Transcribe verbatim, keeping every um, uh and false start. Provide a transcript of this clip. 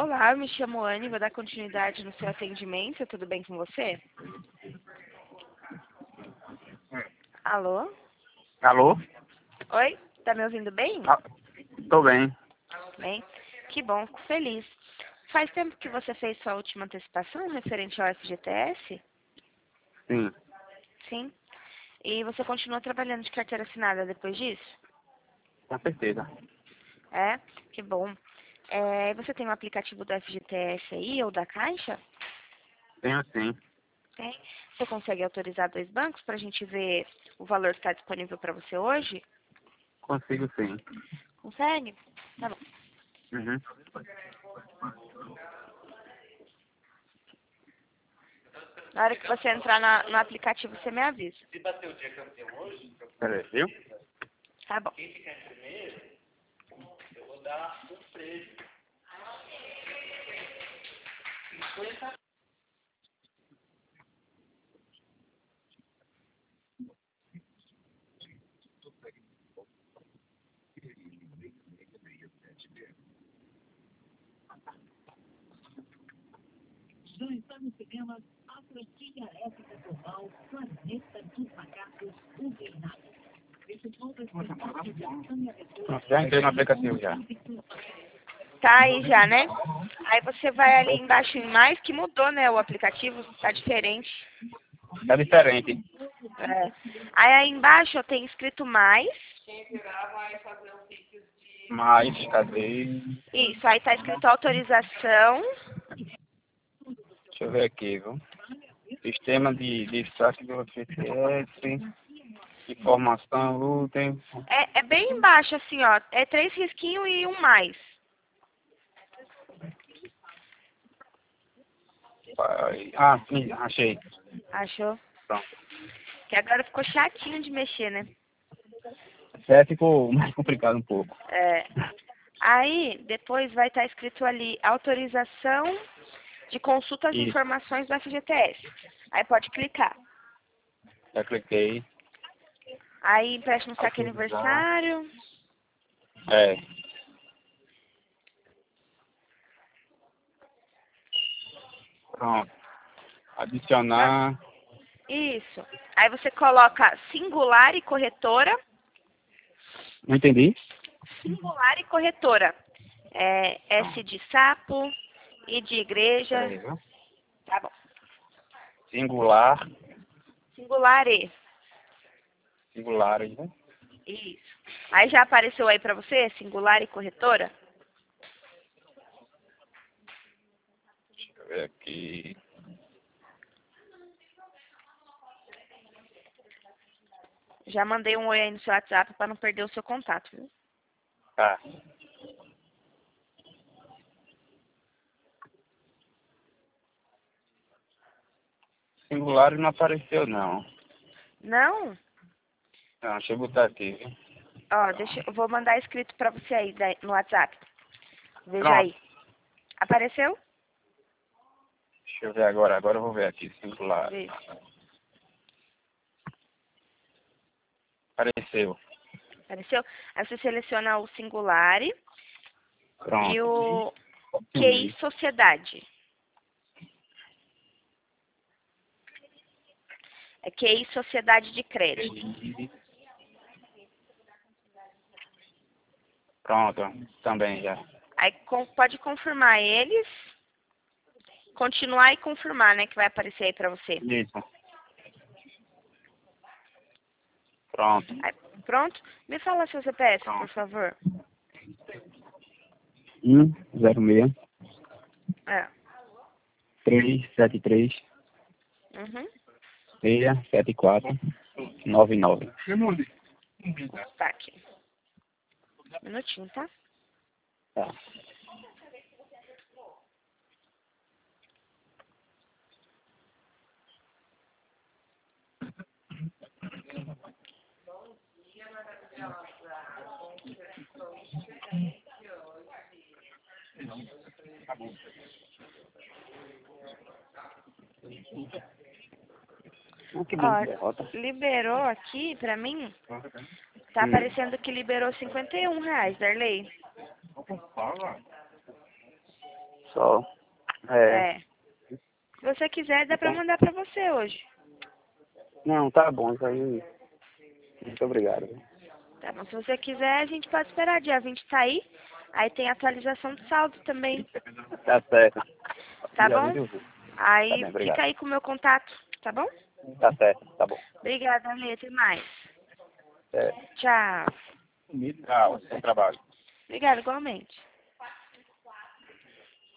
Olá, eu me chamo Anne, vou dar continuidade no seu atendimento, tudo bem com você? Alô? Alô? Oi, tá me ouvindo bem? Ah, tô bem. Bem, que bom, fico feliz. Faz tempo que você fez sua última antecipação referente ao F G T S? Sim, Sim. E você continua trabalhando de carteira assinada depois disso? com certeza. É, que bom. É, você tem um aplicativo do F G T S aí ou da Caixa? Tenho sim. Tem. Você consegue autorizar dois bancos para a gente ver o valor que está disponível para você hoje? Consigo sim. Consegue? Tá bom. Uhum. Na hora que você entrar na- no aplicativo, você me avisa. Peraí, viu? Tá bom. Já está no cinema a franquia épica global Planeta dos Macacos, o Reinado. Esse novo espetáculo de ação e aventura... Já entrei no aplicativo já. Tá aí já, né? Aí você vai ali embaixo em mais, que mudou, né? O aplicativo tá diferente. Tá diferente. É. Aí aí embaixo ó, tem escrito mais. Mas, cadê? Isso, aí tá escrito autorização. Deixa eu ver aqui, viu? Sistema de, de saque do F G T S. Informação, lutem. É, é bem embaixo, assim, ó. É três risquinhos e um mais. Ah, sim, achei. Achou? Pronto. Que agora ficou chatinho de mexer, né? Certo, ficou mais complicado um pouco. É. Aí, depois vai estar escrito ali, autorização de consulta às Isso. informações do F G T S. Aí pode clicar. Já cliquei. Aí, empréstimo saque Autorizar. aniversário. É. Pronto. Adicionar. Isso. Aí você coloca singular e corretora. Não entendi? Singular e corretora. É, S de sapo, I de igreja. Peraí, viu? Tá bom. Singular. Singular e. Singular, né? Isso. Aí já apareceu aí pra você, singular e corretora? Deixa eu ver aqui. Já mandei um oi aí no seu WhatsApp pra não perder o seu contato, viu? Tá. Singular não apareceu, não. Não? Não, deixa eu botar aqui, viu? Ó, deixa, eu vou mandar escrito pra você aí da- no WhatsApp. Veja Pronto. aí. Apareceu? Deixa eu ver agora. Agora eu vou ver aqui. Singular. Veja. Apareceu. Apareceu? Aí você seleciona o singular e Pronto. o Q I Sociedade. É Q I Sociedade de Crédito. Pronto. Também já. Aí com- pode confirmar eles. Continuar e confirmar, né? Que vai aparecer aí pra você. Isso. Pronto. Aí, pronto? Me fala seu C P F, por Pronto. favor. um zero seis É. três sete três Uhum. seis sete quatro nove nove. Tá aqui. Um minutinho, tá? Tá. Ah, que bom que derrota. Ó, liberou aqui pra mim. Tá Hum. aparecendo que liberou cinquenta e um reais, Darley. Só. É. É. Se você quiser, dá pra mandar pra você hoje. Não, tá bom, isso aí. Muito obrigado. Tá bom? Se você quiser, a gente pode esperar dia vinte sair. Aí tem atualização do saldo também. Tá certo. Tá Já bom? vi, eu vou. Aí Tá bem, obrigado. fica aí com o meu contato, tá bom? Tá certo, tá bom. Obrigada, Ale. Até mais. É. Tchau. Ah, bom trabalho. Obrigada, igualmente.